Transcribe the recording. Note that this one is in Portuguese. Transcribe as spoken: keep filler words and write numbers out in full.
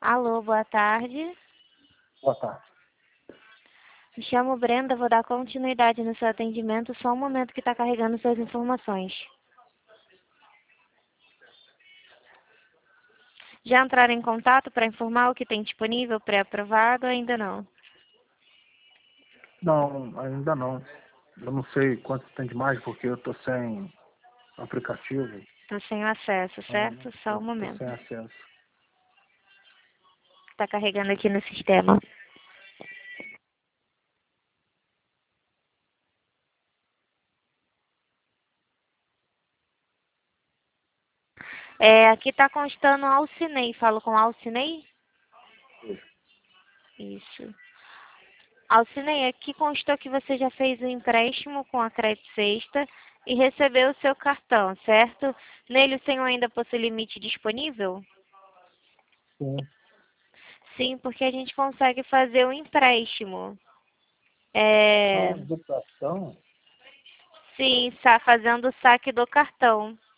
Alô, boa tarde. Boa tarde. Me chamo Brenda, vou dar continuidade no seu atendimento, só um momento que está carregando suas informações. Já entraram em contato para informar o que tem disponível pré-aprovado ou ainda não? Não, ainda não. Eu não sei quanto tem de mais porque eu estou sem aplicativo. Estou sem acesso, certo? Só um Estou momento. sem acesso. Está carregando aqui no sistema. É, aqui está constando Alcinei. Falo com Alcinei? Isso. Alcinei, aqui constou que você já fez o empréstimo com a Crédito Sexta e recebeu o seu cartão, certo? Nele o senhor ainda possui limite disponível? Sim. Sim, porque a gente consegue fazer o empréstimo. É... Ah, do cartão? Sim, está fazendo o saque do cartão.